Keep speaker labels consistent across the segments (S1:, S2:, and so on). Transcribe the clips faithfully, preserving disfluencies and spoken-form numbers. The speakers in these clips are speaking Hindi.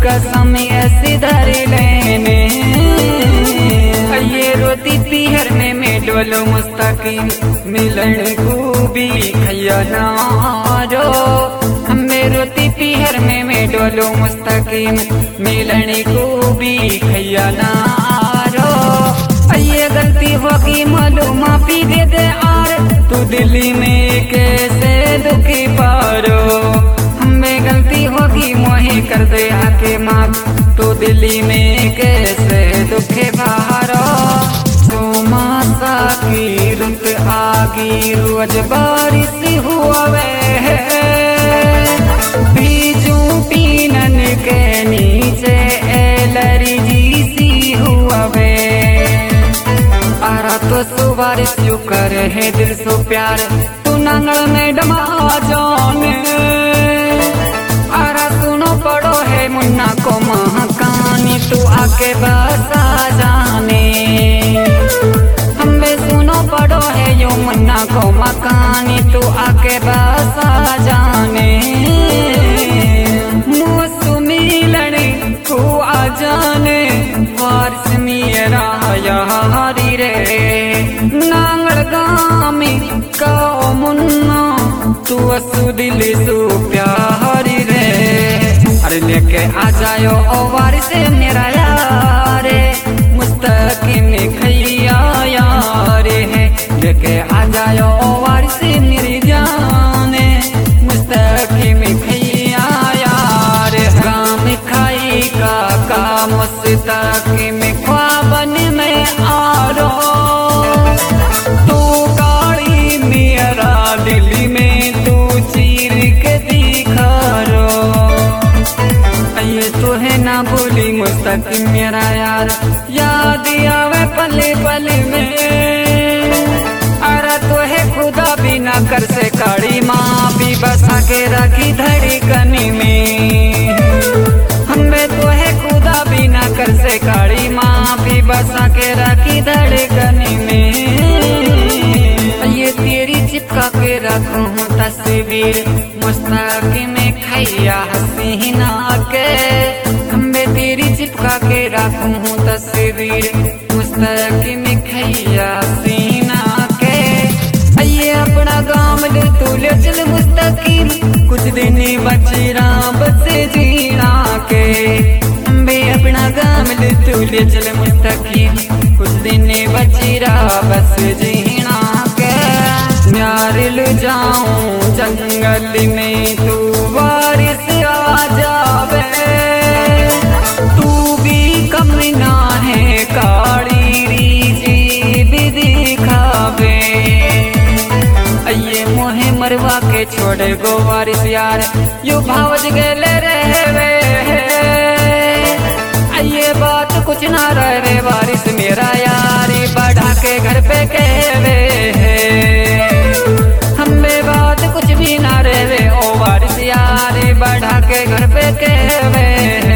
S1: कसम ऐसी धर लेने। ये रोती पीहर में मैं डोलो मुस्तकीम मिलन को भी खैया नारो। हमें रोती पीहर में मैं डोलो मुस्तकीम मिलन को भी खैया नारो। ये गलती होगी मालूम माफी दे दे आर, तू दिल्ली में कैसे दुखी पारो। हमें गलती होगी मोही कर दे आके माफ, तू दिल्ली में कैसे दुखी पारो। चौमासा की रुत आगी रोज बारिश हुआ वे, बीजू पीनन के नीचे एलर्जी सी हुआ वे। आरा तो सुबारिश यू कर है दिल सो प्यार, तू नांगल में डमा जाने। आरा सुनो पड़ो है मुन्ना को महाकानी, तू आके बसा जाने। हमें सुनो पड़ो है यू मुन्ना को मकानी, तू आके बसा जाने। मौसमी लड़े को आ जाने, वारिस मेरा यारी रे। नांगल गामी का मुन्ना, तू असु दिल सु प्यारी रे। अरे लेके आ जायो ओ वारिस मेरा यारे, मुस्तकीम खैया यारे है। लेके आ जायो ओ वारिस मेरी जाने, मुस्तकीम खैया यारे। काम खाई का का मुस्तकीम ख्वाबन में आरो, तू काली मेरा दिल में तू चीर के दिखा रो। ये तो है ना बोली मुस्तकीम मेरा यार, याद आवे पल पल में। अरे तो है खुदा भी ना कर से काली माँ भी बसा के रखी धड़कन में। हमें तो है खुदा भी ना कर से काली माँ भी बसा के रखी धड़कन में। ये तेरी चिपका के रखूं तस्वीर, मुस्तकीम खैया हसीना के। हमें तेरी चिपका के रखूं तस्वीर, मुस्तकीम खैया हसीना के। ये अपना गाँव ले तू ले चल मुस्तकीम, कुछ दिन बचरा बस जीना के। हमें अपना गाँव ले तू ले चल मुस्तकीम, कुछ दिन बचरा बस जीना के। प्यार ले जाऊं जंगल में तू वारिस आ जावे, तू भी कम ना है काली रीजी भी दिखावे। ये मोहे मरवा के छोड़े गो वारिस यार, यू भावज गेले रहवे। ये बात कुछ ना रहे वारिस मेरा यार, बढ़ा के घर पे कहवे। हमें बात कुछ भी ना रहे ओ वारिस यार, बढ़ा के घर पे कहवे।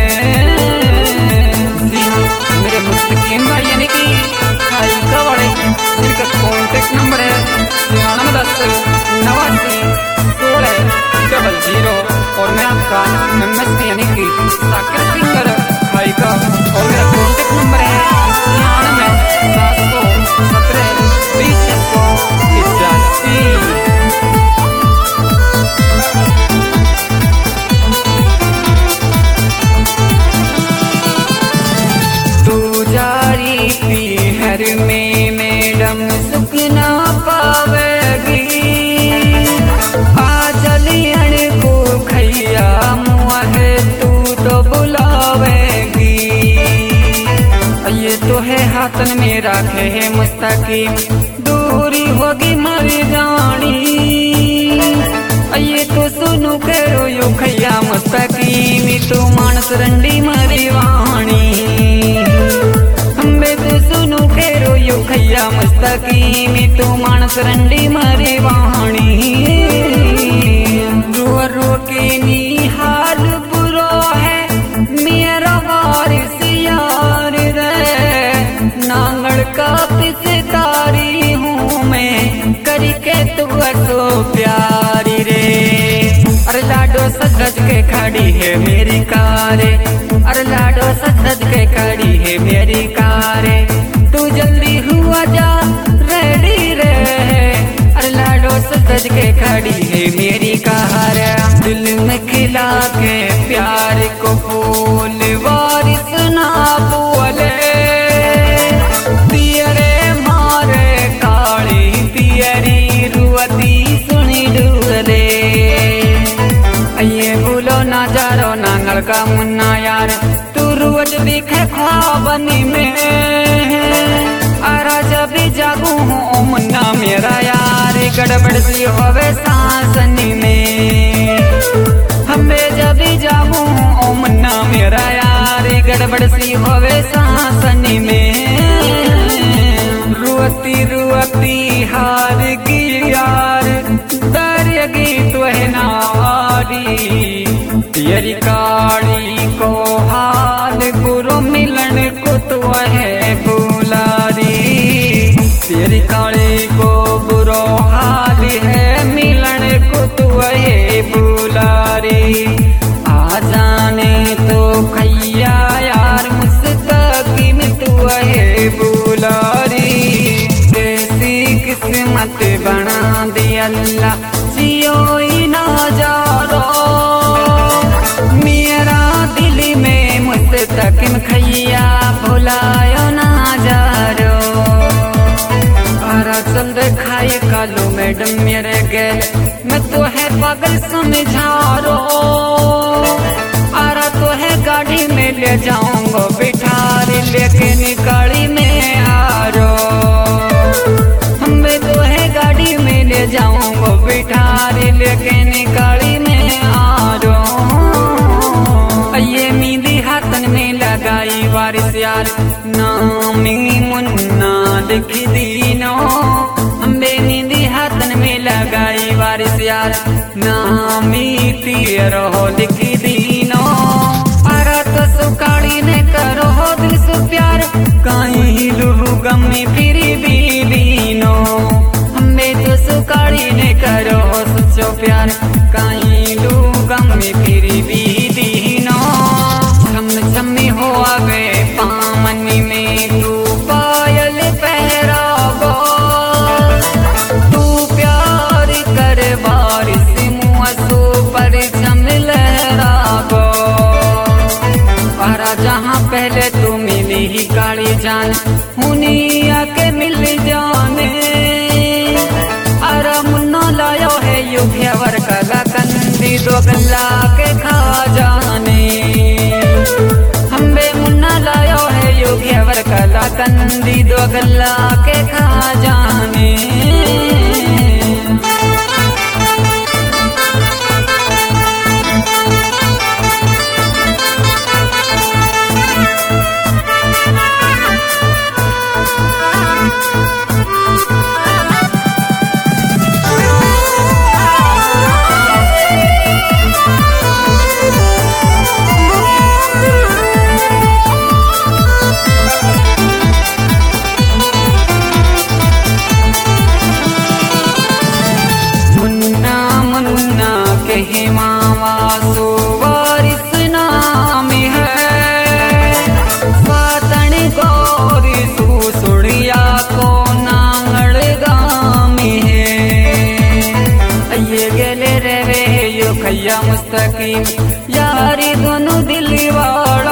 S1: मेरे मुस्तकीम भाई यानी कि खाई कवड़े, इनका कॉन्टेक्ट नंबर है निन्यानवे दस नवासी सोलह डबल जीरो। और मैं आपका एम एस यानी कि साकिर सिंगर भाई का, और मेरा कॉन्टेक्ट नंबर है निन्यानवे सात सौ सत्रह बीस सौ इक्यासी। तू जारी पीहर में मैडम सुख ना पावेगी, आ जलियन को खैया मुँह तू तो बुलावेगी। ये तो है हाथन में रखे है मुस्तकीम, दूरी होगी मर जानी। ये तो सुनु के रोयो खैया मुस्तकीम, तू मानस रंडी मरी वाणी। हमें तो सुनु के रोयो खैया मुस्तकीम, तू मानस रंडी मरी वाणी। रो रो के निहाल बुरो है मेरा वारिस यार रे। नांगड़ का पिसकारी हूँ मैं, करके तू तो प्यारी रे। अरे लाडो सज के खड़ी है मेरी कारे, को फूल वारिस ना बोले तियरे मारे काली तियरी रुअती सुनी डूले ये बोलो ना जारो नांगल का मुन्ना यार तू रोज दिखे ख्वाबनी में अरा जब जागू हूँ मुन्ना मेरा यार गड़बड़ सी होवे सांसनी में हमें जब जागू हूँ मुन्ना मेरा यार गड़बड़ सी होवे सांसनी में रुअती रुअती हार की यार दरियगी तो है नारी तेरी काली को हाल गुरु मिलन को तो है बुलारी तेरी काली को बुरो हाल है मिलन को तो है बुलारी आ जाने तो खैया यार मुस्तकीम तो है बुलारी जैसी किस्मत बना दी अल्लाह जियो ही ना जारो मेरा दिल में मुस्तकीम खैया भुलायो ना जारो अरा चल खाए कालो मैडम मेरे गैल मैं तो है पागल समझारो अरा तो है गाड़ी में ले जाऊंगा बिठार लेके निकाली में आरो हमें तो है गाड़ी में ले जाऊंगा बिठार लेके निकाली में आरो ये मींदी हाथन में लगाई वारिस यार नामी मुन्ना लिख दीनो हमें नींदी हाथन में लगाई वारिस यार नामी तेरो लिख दीनो अरा तो सुकाड़ी ने करो दिल से प्यार कहीं लुहु गम में फिर भी लीनो हमें तो सुकाड़ी ने करो सच्चो प्यार कहीं लुहु गम में फिर भी लीनो छम छम हो आवे पामनी में तू पायल पहरावो तू प्यार कर बारिश मुँह पर छम लहरावो अरा जहाँ पहले तू मिली ही काली जान मुनिया के मिल जाने अरा मुन्ना लायो है यू घेवर कला कंदी दो गला के खा जाने हम्बे मुन्ना लायो है यू घेवर कला कंदी दो गला के खा जाने मुस्तकीम